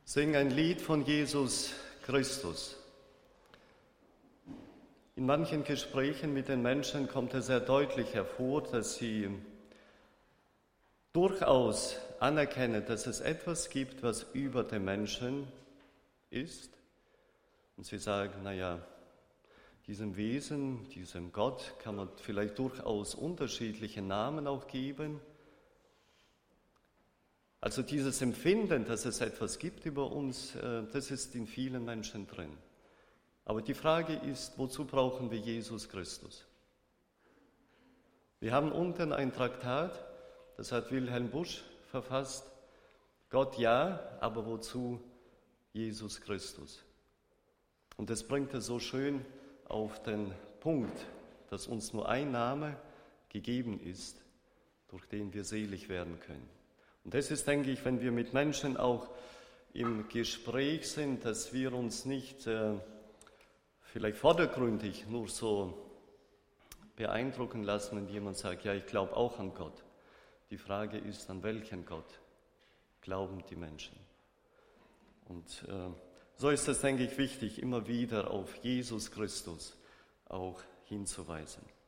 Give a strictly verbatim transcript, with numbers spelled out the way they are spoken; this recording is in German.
Sing ein Lied von Jesus Christus. In manchen Gesprächen mit den Menschen kommt es sehr deutlich hervor, dass sie durchaus anerkennen, dass es etwas gibt, was über den Menschen ist. Und sie sagen, naja, diesem Wesen, diesem Gott kann man vielleicht durchaus unterschiedliche Namen auch geben. Also dieses Empfinden, dass es etwas gibt über uns, das ist in vielen Menschen drin. Aber die Frage ist, wozu brauchen wir Jesus Christus? Wir haben unten ein Traktat, das hat Wilhelm Busch verfasst. Gott ja, aber wozu Jesus Christus? Und das bringt es so schön auf den Punkt, dass uns nur ein Name gegeben ist, durch den wir selig werden können. Und das ist, denke ich, wenn wir mit Menschen auch im Gespräch sind, dass wir uns nicht äh, vielleicht vordergründig nur so beeindrucken lassen, wenn jemand sagt, ja, ich glaube auch an Gott. Die Frage ist, an welchen Gott glauben die Menschen? Und äh, so ist es, denke ich, wichtig, immer wieder auf Jesus Christus auch hinzuweisen.